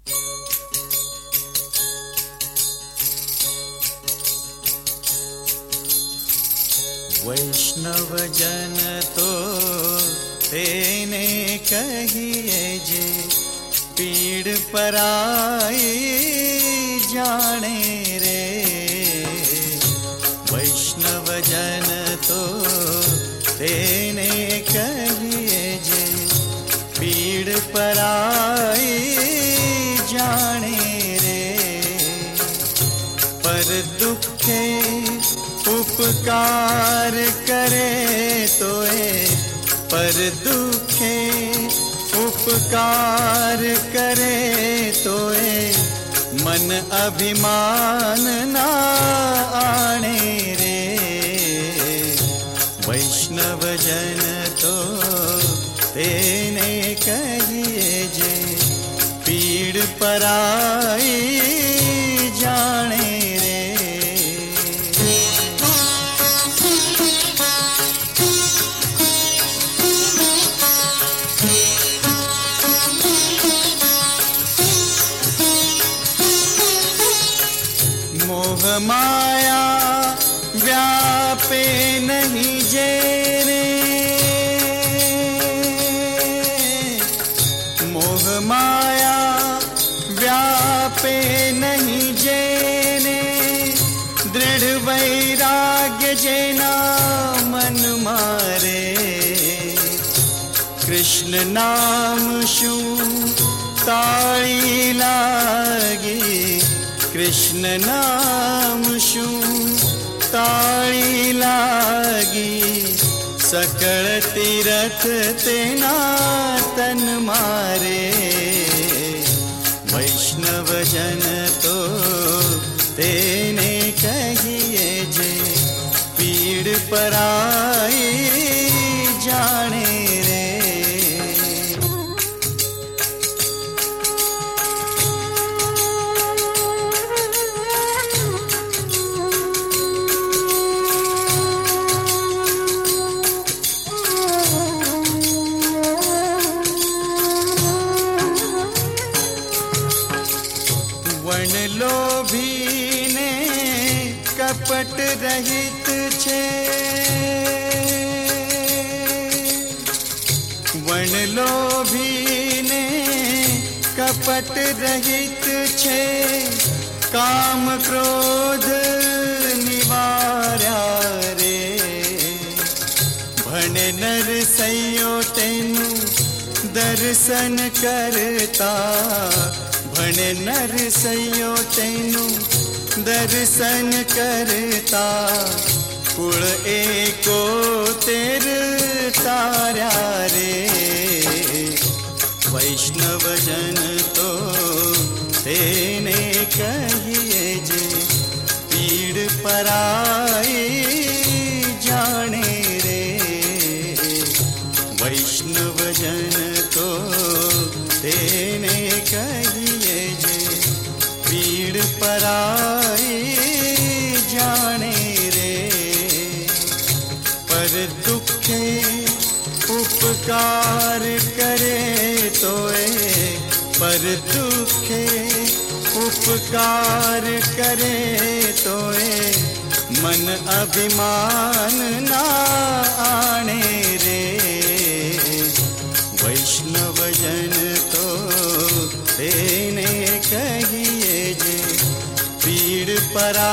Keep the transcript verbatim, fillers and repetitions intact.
वैष्णव जन तो तेने कहिए जे, पीड़ पराई जाने रे। वैष्णव जन तो तेने कहिए जे, पीड़ पराई जाने रे। पर दुखे उपकार करे तोए, पर दुखे उपकार करे तोए, मन अभिमान ना आने रे। वैष्णव जन तो तेने कहिए जे, पीड़ पराई जाने रे। मोह माया व्यापे नहीं जेने, मोह माया व्यापे नहीं जेने, दृढ़ वैराग्य जेना मन मारे। कृष्ण नाम शू ताड़ी लागी, कृष्ण नाम शू ताड़ी लागी, सकल तीरथ तेना तन मारे। वैष्णव जन तो तेने कहिए जे, पीड़ पराई जाने रे। वण लोभी ने कपट रहित छे, वण लोभी ने कपट रहित छे, काम क्रोध निवार्या रे। भण नर सैयो तेनु दर्शन करता, भण नर सैयो तेनु दर्शन करता, कुल एको तेर तार्या रे। वैष्णव जन तो तेने कहिए जे, पीड़ पराई जाने रे। वैष्णव जन तो तेने कहिए जे, पीड़ पराई जाने रे। पर दुखे उपकार करे तोए, पर दुखे उपकार करे तोए, मन अभिमान ना आने रे। वैष्णव जन तो तेने कहिए जे, पीड़ परा